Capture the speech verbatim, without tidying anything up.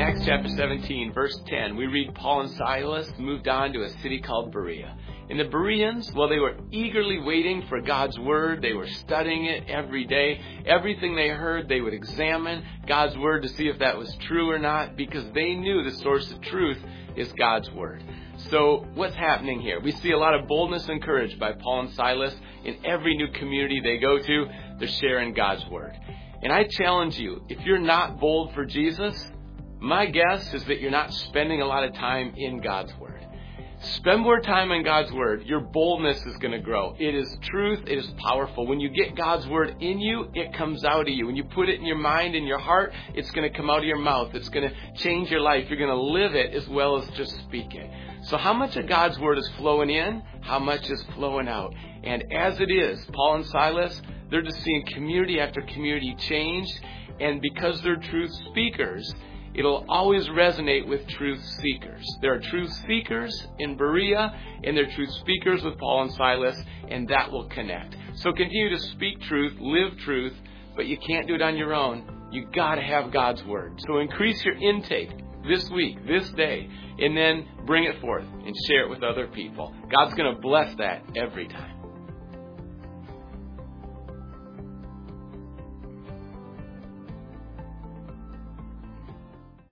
Acts chapter seventeen, verse ten, we read Paul and Silas moved on to a city called Berea. And the Bereans, well, they were eagerly waiting for God's word. They were studying it every day. Everything they heard, they would examine God's word to see if that was true or not, because they knew the source of truth is God's word. So what's happening here? We see a lot of boldness and courage by Paul and Silas. In every new community they go to, they're sharing God's word. And I challenge you, if you're not bold for Jesus, my guess is that you're not spending a lot of time in God's word. Spend more time in God's word. Your boldness is going to grow. It is truth. It is powerful. When you get God's word in you, it comes out of you. When you put it in your mind and your heart, it's going to come out of your mouth. It's going to change your life. You're going to live it as well as just speak it. So how much of God's word is flowing in? How much is flowing out? And as it is, Paul and Silas, they're just seeing community after community changed. And because they're truth speakers, it'll always resonate with truth seekers. There are truth seekers in Berea, and there are truth speakers with Paul and Silas, and that will connect. So continue to speak truth, live truth, but you can't do it on your own. You got to have God's word. So increase your intake this week, this day, and then bring it forth and share it with other people. God's going to bless that every time.